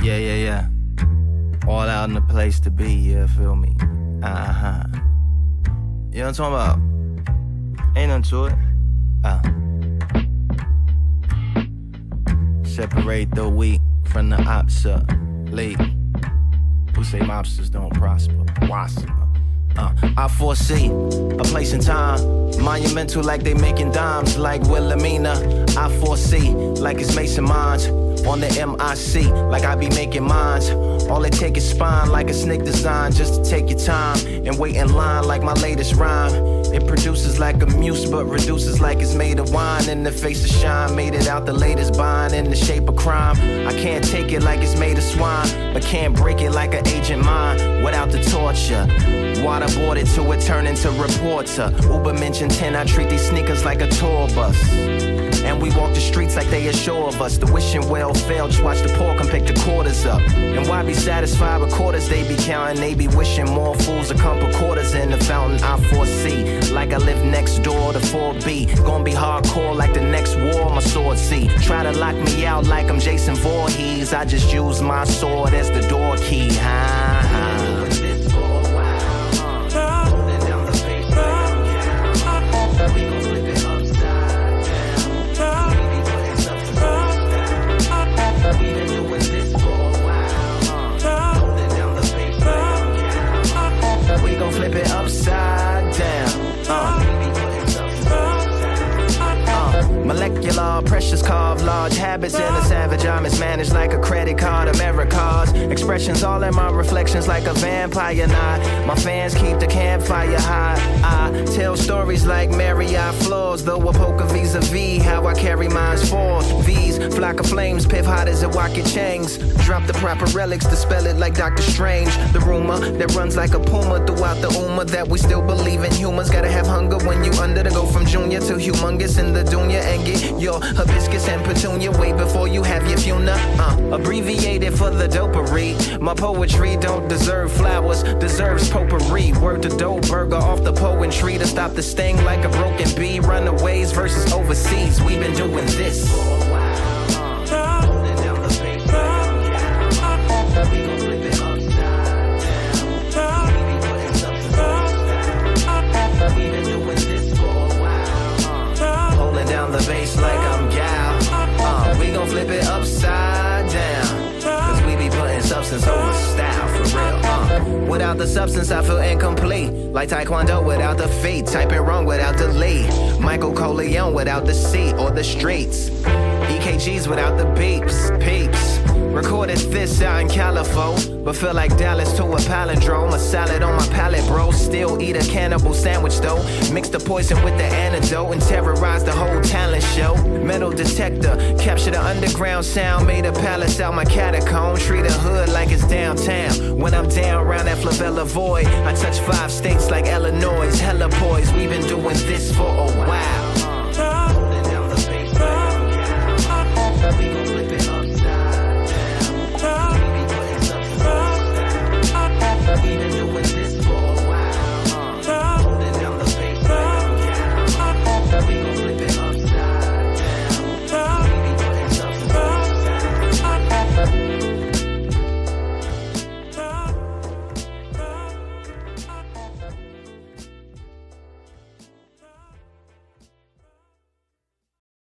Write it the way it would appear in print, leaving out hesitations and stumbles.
Yeah. All out in the place to be, yeah, feel me? Uh-huh. You know what I'm talking about? Ain't nothing to it. Separate the weak from the obsolete. Who say mobsters don't prosper? Wasp. I foresee a place in time, monumental like they making dimes, like Wilhelmina. I foresee like it's Mason Mines on the MIC, like I be making mines. All it take is spine, like a snake design, just to take your time and wait in line, like my latest rhyme. It produces like a muse, but reduces like it's made of wine. In the face of shine, made it out the latest bind in the shape of crime. I can't take it like it's made of swine, but can't break it like an agent mine without the torture. Waterboarded till it turn into reporter. Uber mentioned 10, I treat these sneakers like a tour bus. And we walk the streets like they assure of us. The wishing well failed, just watch the poor come pick the quarters up. And why be satisfied with quarters they be counting? They be wishing more fools to come put quarters in the fountain. I foresee, like I live next door to 4B. Gonna be hardcore like the next war, my sword see. Try to lock me out like I'm Jason Voorhees. I just use my sword as the door key. Flip it upside down. Molecular pressures carve large habits in a savage. I mismanaged like a credit card, Americas. Expressions all in my reflections like a vampire night. My fans keep the campfire high. I tell stories like Mary I flaws, though a poker vis-a-vis how I carry mine's forth. V's, flock of flames, piff hot as a rocket changs. Drop the proper relics to spell it like Doctor Strange. The rumor that runs like a puma throughout the Uma that we still believe in humans. Gotta have hunger when you under to go from junior to humongous in the dunya and get your hibiscus and petunia way before you have your funa. Abbreviated for the dopery. My poetry don't deserve flowers, deserves potpourri. Word to dough burger off the poetry to stop the sting like a broken bee. Runaways versus overseas. We've been doing this for a while. The bass like I'm gal. We gon' flip it upside down. Cause we be putting substance over style for real. Without the substance I feel incomplete. Like Taekwondo without the feet. Typing wrong without the lead. Michael Corleone without the seat or the streets. EKGs without the beeps, peeps. Recorded this out in California, but feel like Dallas to a palindrome. A salad on my palate, bro. Still eat a cannibal sandwich though. Mix the poison with the antidote and terrorize the whole talent show. Metal detector, capture the underground sound. Made a palace out my catacomb. Treat a hood like it's downtown. When I'm down around that favela void, I touch 5 states like Illinois. Hella poised, we've been doing this for a while.